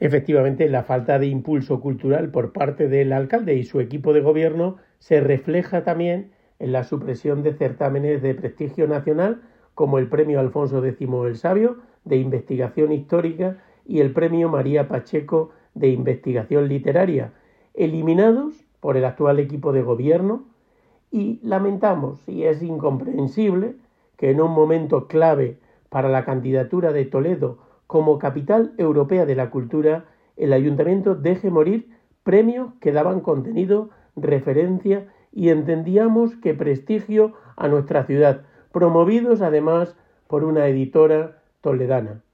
Efectivamente, la falta de impulso cultural por parte del alcalde y su equipo de gobierno se refleja también en la supresión de certámenes de prestigio nacional como el Premio Alfonso X el Sabio de Investigación Histórica y el Premio María Pacheco de Investigación Literaria, eliminados por el actual equipo de gobierno, y lamentamos y es incomprensible que en un momento clave para la candidatura de Toledo como capital europea de la cultura, el ayuntamiento deje morir premios que daban contenido, referencia y entendíamos que prestigio a nuestra ciudad, promovidos además por una editora toledana.